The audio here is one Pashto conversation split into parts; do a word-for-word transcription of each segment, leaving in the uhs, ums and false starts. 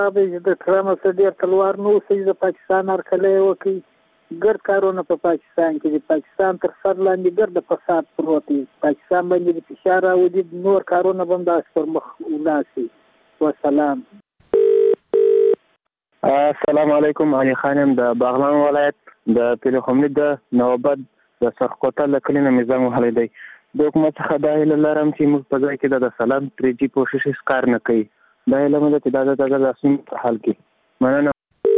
د ټرمپ سره ډېر تلوار نه اوسي، د پاکستان هرکلی وکړي. ګرد کارونه په پاکستان کې دي، پاکستان تر سر لاندې ګرد فساد پروت دی، پاکستان باندې د فشار راوړي، نور کارونه به هم داسې پر مخ ولاړ شي. وسلام. السلام علیکم. علي خان یم د باغلان ولایت د پیلخملي د نوبت د سرخکوټه له کلي نه مې زنګ وهلی دی. د حکومت څخه دا هیله لرم چې موږ په ځای کې د سلام ترې جي کوشش هېڅ کار نه کوي. دا هیله مې ده چې دا د د ستونزو په حل کړي. مننه.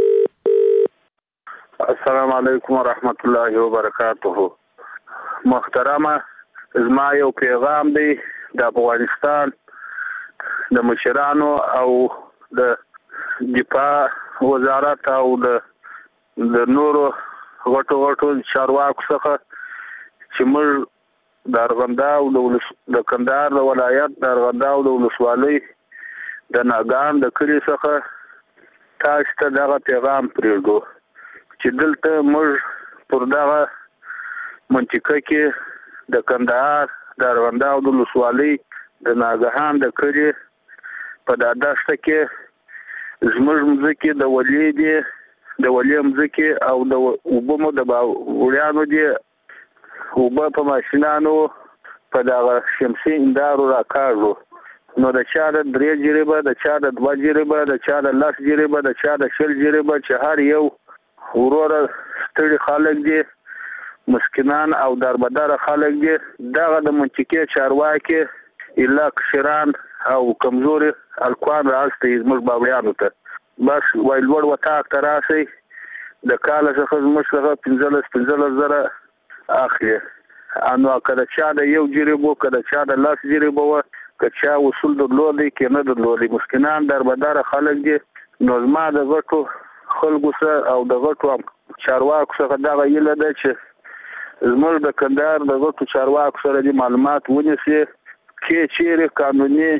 السلام علیکم ورحمت الله وبرکاته. محترمه، زما یو پیغام دی د افغانستان د مشرانو او د دفاع وزارت او د د نورو غټو غټو چارواکو څخه چې موږ د ارغنداو د کندهار د ولایت د ارغنداو د ولسوالۍ د ناګان د کلي څخه تاسو ته دغه پیغام پرېږدو چې دلته موږ پر دغه منطقه کې د کندهار د ارغنداو د ولسوالۍ د ناګهان د کلي په دا دشته کې زموږ مځکې د ولې دي د ولې مځکې او د اوبه مو د وړیانو دي، اوبه په ماشینانو په دغه شمسي اندارو راکاږو. نو د چا د درې جریبه، د چا د دوه جریبه، د چا د لس جریبه، د چا د شل جریبه، چې هر یو وروره ستړي خلک دي، مسکینان او دربدره خلک دي. دغه د منطقې چارواکي الا کشران او کمزوري الکوان راستي زموږ باوریانو ته بس وای لوړ وطاق ته راسي، د کاله څخه زموږ څخه پنځلس پنځلس زره اخلي. انو کله چا د یو جریبو، کله چا د لاس جریبو، که چا وصول درلودي کې نه درلودي، مسکینان دربدره خلک دي. نو زما د غټو خلکو سره او د غټو چارواکو سره دغه هیله ده چې زموږ د کندهار د غټو چارواکو سره د معلومات ونیسي کې چیرې قانوني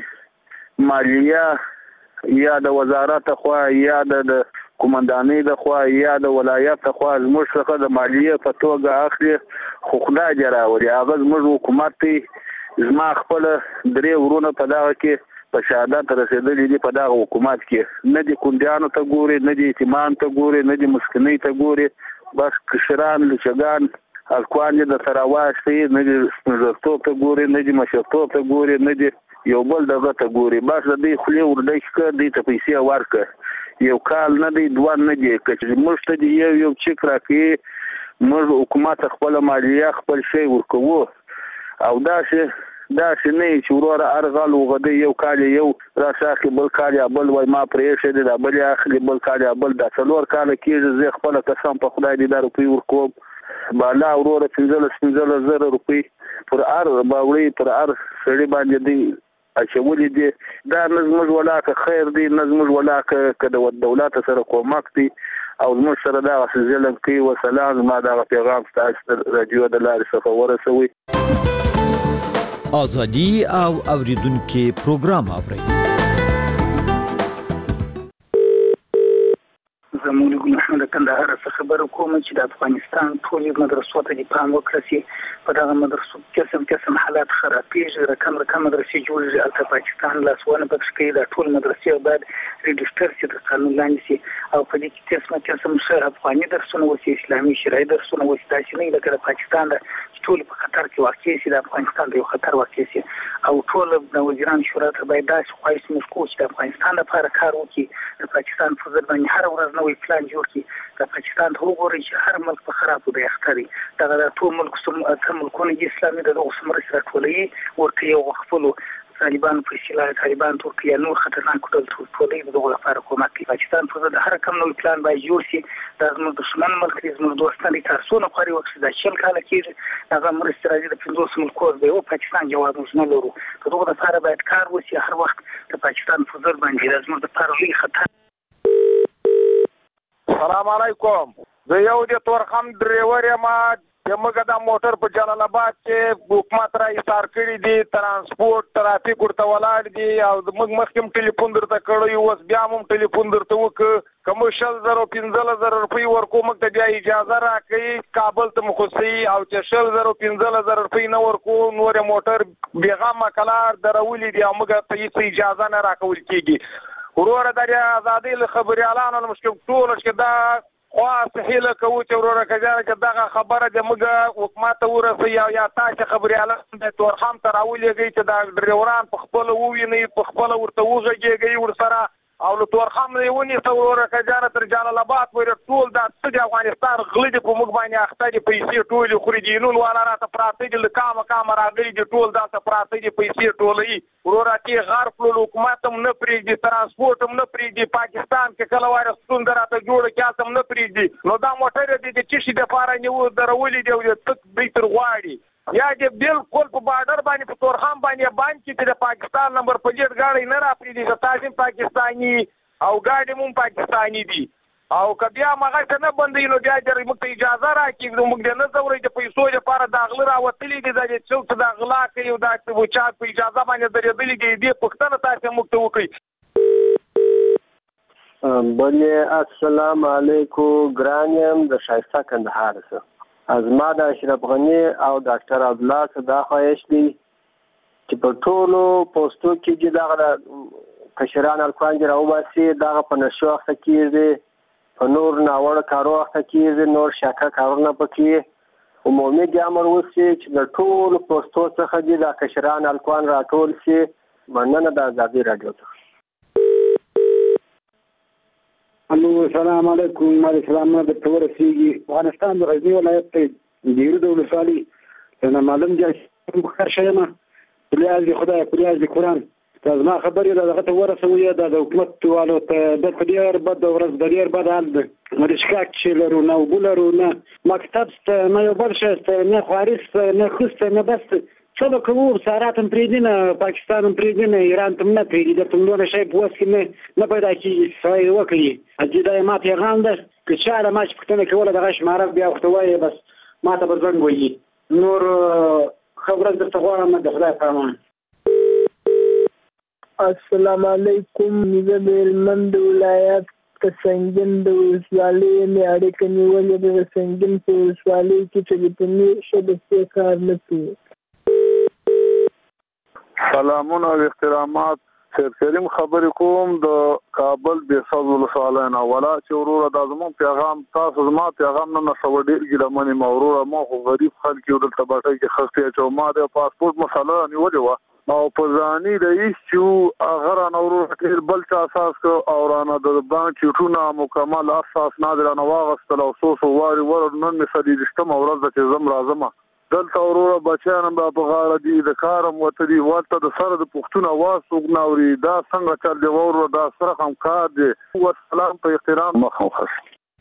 مالیه یا د وزارت خوا یا د قومندانۍ د خوا یا د ولایت خوا زموږ څخه د مالیه په توګه اخلي. خو خدای دې راوړي، هغه زموږ حکومت دی. زما خپل درې ورونه په دغه کې په شهادت رسېدلي دي، په دغه حکومت کې نه دي کونډیانو ته ګوري، نه دي یتیمان ته ګوري، نه دي مسکینۍ ته ګوري. بس کشران لچګان الکوان دې د سره واشتي، نه دي سپینږیرتوب ته ګوري، نه دي مشرتوب ته ګوري، نه دي یو بل دغه ته ګوري. بس د دې خولې ورډک کړه، دې ته پیسې ورکړه، یو کال نه دی دوه نه دی، که موږ ته یو یو چک راکړي، موږ حکومت خپل مالیه خپل شی ورکوو. او داسې داسې نه چې وروره ارغل وغدي یو کال یو راشاخي، بل کال یا بل وای ما پرې شه دي دا بل اخلي، بل کال یا بل دا څلور کال کېږي. زه خپل قسم په خدای دې دا روپۍ ورکوم، بالا وروره پنځلس پنځلس زره روپۍ پر ار باوړي پر ار سړي باندې دی اچولې دي. دا نه زموږ ولاکه خیر دی، نه زموږ ولاکه که د دولت سره کومک دی او زموږ سره دغه ظلم کوي. وسلام. زما دغه پیغام ستاسو رادیو د لارې څخه ورسوي. ازادي او اوریدونکو پروګرام اورئ. زموږ محمد کندهار څخه خبر کوم چې د افغانستان ټولې مدرسو ته د پام وکړي. په دغه مدرسو قسم قسم حالات خرابېږي، رقم رقم مدرسې جوړېږي، هلته پاکستان لاسوهنه پکې کوي. دا ټول مدرسې باید ريجسټر شي، د قانون لاندې شي، او په دې کې قسمه قسم ښه افغاني درسونه وشي، اسلامي شرعي درسونه وشي. داسې نه لکه د پاکستان د ټول په خطر کې واقع شي، د افغانستان د یو خطر واقع شي. او ټول د وزیران شورا ته باید داسې خواهش موږ کوو چې د افغانستان لپاره کار وکړي، د پاکستان په ضد باندې هر ورځ نوی پلان جوړ کړي. د پاکستان ته وګورئ چې هر ملک په خرابو دی اخته دی. دغه د ټول ملک څومره ملکونه دي اسلامي د دغو څومره سره ټولوي ورته یو خپلو طالبان په اصطلاح طالبان ترکیه نور خطرناک ډول ټولوي د دغو لپاره کومک کوي. پاکستان په ضد هر کوم نوی پلان باید جوړ شي. دا زموږ دښمن ملک دی، زموږ دوستان دي، تر څو نه خواري وکړي. دا شل کاله کېږي هغه مرستې راځي د پنځوس ملکو دی، او پاکستان جواب موږ نه لرو. د دغو لپاره باید کار وشي. هر وخت د پاکستان په ضد باندې دا زموږ لپاره لوی خطر. السلام علیکم. زه یو د تورخم ډریور یم. زموږ د موټر په جلال آباد کې حکومت را ایثار کړي دي، ترانسپورت ټرافیک ورته ولاړ دي، او موږ مخکې هم ټلیفون درته کړی، اوس بیا هم ټلیفون درته وکړو. که موږ شل زره پنځلس زره روپۍ ورکوو، موږ ته بیا اجازه راکوي کابل ته مو خوسي، او چې شل زره پنځلس زره روپۍ نه ورکوو، نور موټر بېغمه کلار درولي دي او موږ ته هېڅ اجازه نه راکول کېږي. وروره د ازادۍ له خبریالانو مشکل ټول چې دا خاص هله کوو چې وروره کجاره چې دغه خبره د موږ حکومت ته ورسوي او یا تاسو خبریالان د تورخم ته راولېږئ چې دا ډریوران په خپل وویني په خپل ورته وغږېږئ ورسره او له تورخم نه ونیسه وروره کجاره تر جلال آباد پورې ټول دا څه د افغانستان غله دي په موږ باندې اخته دي پیسې ټولې خوري دي نون والا راته پراته دي له کامه کامه راغلي دي ټول دلته پراته دي پیسې ټولوي وروره چې غرب کړلو حکومت هم نه پرېږدي ترانسپورټ هم نه پرېږدي پاکستان کې کله وایره ستونزه راته جوړه کړي هلته هم نه پرېږدي نو دا موټر دي د څه شي دپاره نیو درولي دي او د تک دوی تر غواړي یا دې بالکل په بارډر باندې په تورخم باندې باندې چې د پاکستان نمبر پلیټ ګاډی نه راپرېږدي چې تاسو پاکستاني او ګاډي مون پاکستاني دي او که بیا مغه څه نه بندوي نو بیا دې موږ ته اجازه راکړي نو موږ دې نه ځورئ د پیسو لپاره د غله راوتلي دي دا چې څوک د غلا کوي او دا وچا په اجازه باندې درېدلي دي دې پوښتنه تاسو موږ ته وکړئ بله السلام علیکم ګرانیم د شایسته کندهار څخه از ما د اشرف غنی او ډاکټر عبدالله څخه دا خواهش دی چې په ټولو پوسټو کې چې دغه کشران الکوان چې راوباسي دغه په نشو اخته کېږي په نور ناوړه کارو اخته کېږي نور شاکه کارونه پکې عمومي دې امر وشي چې د ټولو پوسټو څخه دې د کشران الکوان راټول شي مننه د ازادي راډیو څخه الو السلام علیکم مالک سلام د تور سیږي افغانستان د غزنی ولایت ته دیرو د ولسوالۍ نه معلوم جای مخکر شیمه پلیاز دی خدای پلیاز دی قرآن تاسو ما خبرې ده دغه ته ورسوي د حکومت والو ته د پدیر بد ورځ د ډیر بد حال ده مرشکاک چې لرو نه وګلرو نه مکتب ته نه یو بل شته نه خارس نه خوست نه بس څه به کوو ساراتم پرېږدي نه پاکستان هم پرېږدي نه ایران ته هم نه پرېږدي درته نور شی په وس کې نه نه پیدا کېږي څه وکړي چې دا ما پیغام ده که چا له ما چې پوښتنه کوله دغه شماره بیا ورته وایي بس ما ته به زنګ وهي نور ښه ورځ درته غواړم د خدای په امان السلام علیکم زه د هلمند ولایت د سنګین د ولسوالۍ مې اړیکه نیولې ده د سنګین په ولسوالۍ کې ټلیفوني شبکې کار نه کوي سلامونه او احترامات سید کریم خبرې کوم د کابل بیساز ولسوالۍ نه ولا چې وروره دا زموږ پیغام تاسو زما پیغام نه نشوه ډېر ګیلمنې ما وروره ما خو غریب خلک یو دلته باټۍ کې خستې اچوم ما د پاسپورټ مسله نیولې وه او په ځاني رئیس چې هغه رانه وروره ډېر بل چا اساس کړ او رانه د بانک چیټونه مکمل اساس نه دې رانه واغېستل او څو څو وارې ور نن مې څلېرویشتمه ورځ ده چې زم راځمه دلته وروره بچیان هم په غاړه دي د کار هم ورته دي ورته د سره د پوښتنه اواز څوک نه اوري دا څنګه چل دی وروره دا سره هم کار دی والسلام په احترام مخ مخ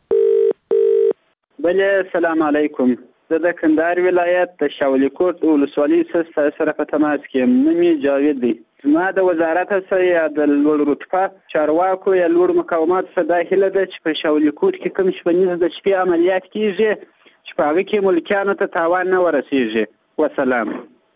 بله السلام علیکم زه د کندهار ولایت د شاولي کوټ ولسوالۍ څخه سره په تماس کې یم نوم یې جاوید دی زما د وزارت څخه یا د لوړ رتبه چارواکو یا لوړ مقاماتو څخه دا هیله ده چې په شاولي کوټ کې کوم شپنیز د شپې عملیات کېږي چې په هغه کې ملکیانو ته تاوان نه ورسېږي وسلام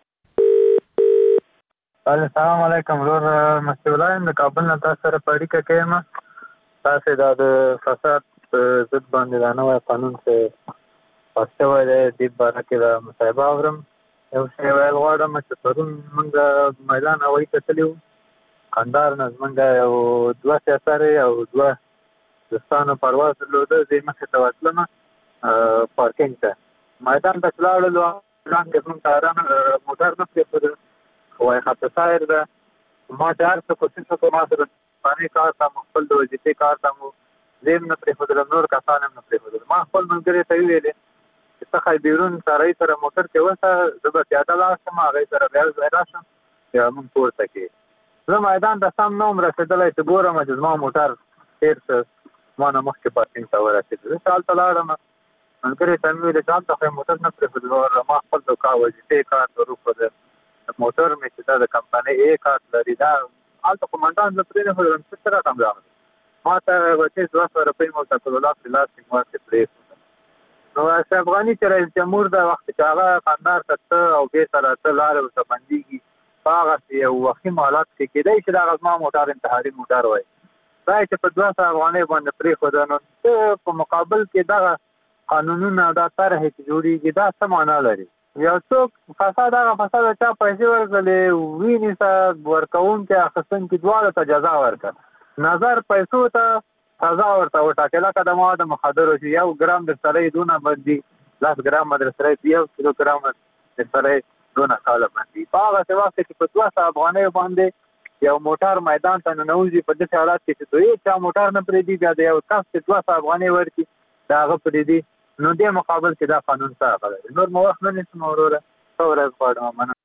السلام علیکم ورور مستي الله یم د کابل نه تاسو سره په اړیکه کې یم تاسو دا د فساد ضد باندې دا نوی قانون څه پاس شوی دی دې باره کې دا مصاحبه اورم یو شی ویل غواړم چې پرون موږ میدان هوایي ته تللي وو کندهار نه زموږ یو دوه سیاسرې او دوه دوستانو پرواز درلوده زه یې مخې ته ورتلم پارکینګ ته میدان ته چې لاړلو ځان کې زموږ ټایران موټر نه پرېښودل خو وایي خط سایر ده ما چې هر څه کوشش وکړو ما سره پخواني کار ته مو خپل د وظیفې کار ته مو زه هم نه پرېښودلم نور کسان هم نه پرېښودل ما خپل ملګري ته وویلې چې ته ښایي بیرون سړی سره موټر کې وسه زه به پیاده لاړ شم هغې سره بیا ځای راشم بیا موږ پورته کړي زه میدان ته سم نه وم رسېدلی چې ګورم چې زما موټر تېر شه ما نه مخکې پارکینګ ته ورسېد زه چې هلته لاړم ملګري ته مې ویلې چې هلته خو یې موټر نه پرېښودل ما خپل د کار وظیفې کار ته وروښودل موټر مې چې دا د کمپنۍ ای کارت لري دا هلته کومندان زه پرې نه ښودلم څه څه رقم راغلی ما ته بچې دوه سوه روپۍ مو ورته الله پرې لاس کې ورکړې پرېښودم نو اشرف غني چې رئیس جمهور د وخت چې هغه قندهار ته ته او بې سره ته لارې ورته بندېږي په هغسې یو وخیم حالت کې کېدی چې دغه زما موټر انتحاري موټر وایي دا چې په دوه سوه افغانۍ باندې پرېښوده نو ته په مقابل کې دغه قانونونه دا طرحې چې جوړېږي دا څه معنا لري یو څوک فساد هغه فساد چا پیسې ورکړلې ونیسه ورکوونکي اخیستونکي دواړو ته جزا ورکړه نظر پیسو ته سزا ورته وټاکله که د موادو مخدرو چې یو ګرام در سره یې دونه باندې لس ګرامه در سره یې یو کیلو ګرامه در سره یې دونه کاله باندې په هغسې وخت کې په دوه سوه افغانیو باندې یو موټر میدان ته ننوځي په داسې حالات کې چې دوی چا موټر نه پرېږدي بیا د یو کس چې دوه سوه افغانۍ ورکړي د هغه پرېږدي نو دې مقابل کې دا قانون څه خبره نور مو وخت نه نیسم وروره ښه ورځ غواړم مننه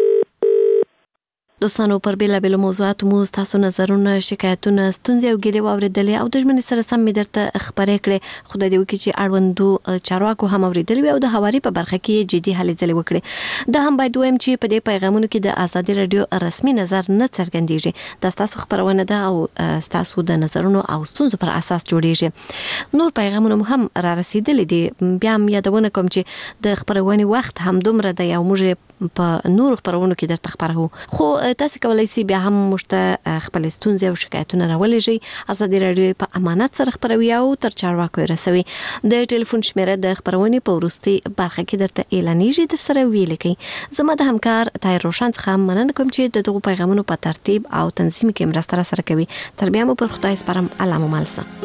دوستانو پر بیلابیلو موضوعاتو مو ستاسو نظرونه شکایتونه ستونزې او ګیلې واورېدلې او د ژمنې سره سم مې درته خبرې کړې خدای دې وکړي چې اړوندو چارواکو هم اورېدلې وي او د هواري په برخه کې جدي هلې ځلې وکړي دا هم باید ووایم چې په دې پیغامونو کې د ازادي راډیو رسمي نظر نه څرګندېږي دا ستاسو خپرونه ده او ستاسو د نظرونو او ستونزو پر اساس جوړېږي نور پیغامونه هم را رسېدلي دي بیا هم یادونه کوم چې د خپرونې وخت همدومره دی او موږ په نورو خپرونو کې درته خبرو خو تاسو کولای شئ بیا هم موږ ته خپل ستونزې او شکایتونه راولېږئ ازادي راډیو په امانت سره خپروي او تر چارواکو رسوي د ټلیفون شمیره د خپرونې په وروستي برخه کې درته اعلانېږي در سره ویل کړئ زما د همکار طاهر روشن څخه مننه کوم چې د دغو پیغامونو په ترتیب او تنظیم کې مرسته سره کوي تر بیا مو پر خدای سپارم الله مو مالسه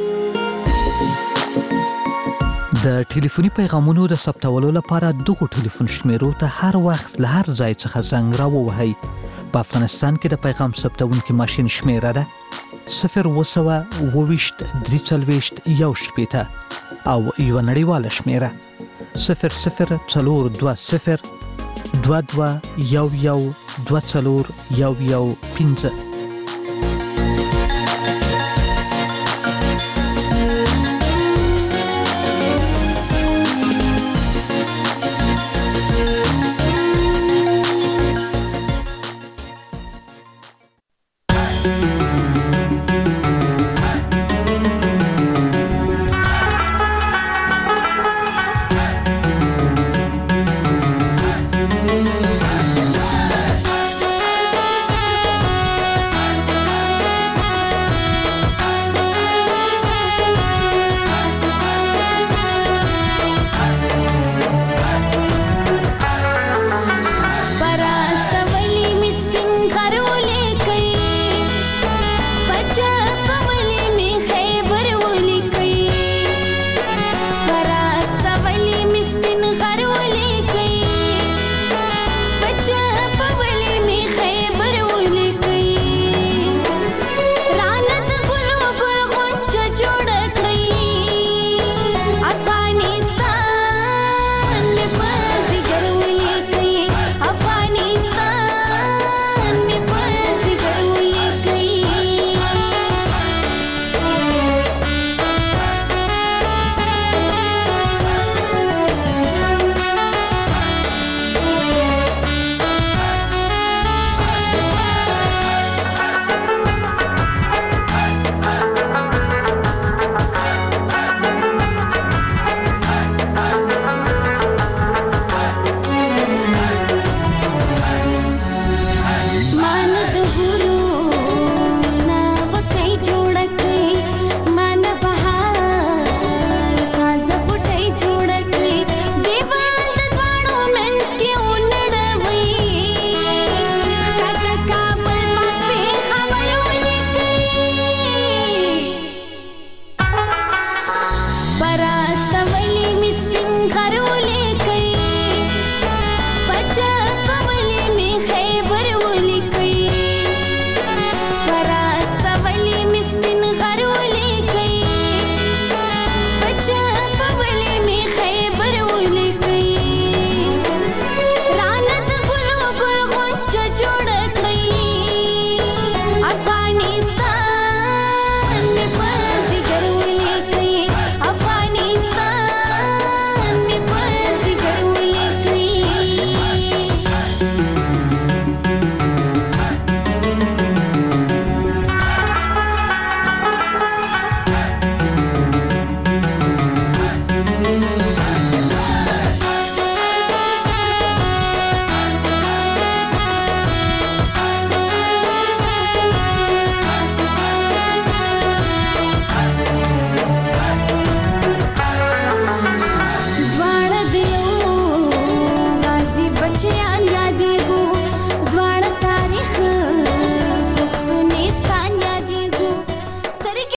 د ټلیفوني پیغامونو د ثبتولو لپاره دغه ټلیفون شمیرو ته هر وخت له هر ځای څخه زنګ راووهئ په افغانستان کې د پیغام ثبتونکي ماشین شمیره ده صفر اووه سوه اووه ویشت درې څلوېښت یو شپېته او یوه نړیواله شمیره صفر صفر څلور دوه صفر دوه دوه یو یو دوه څلور یو یو پنځه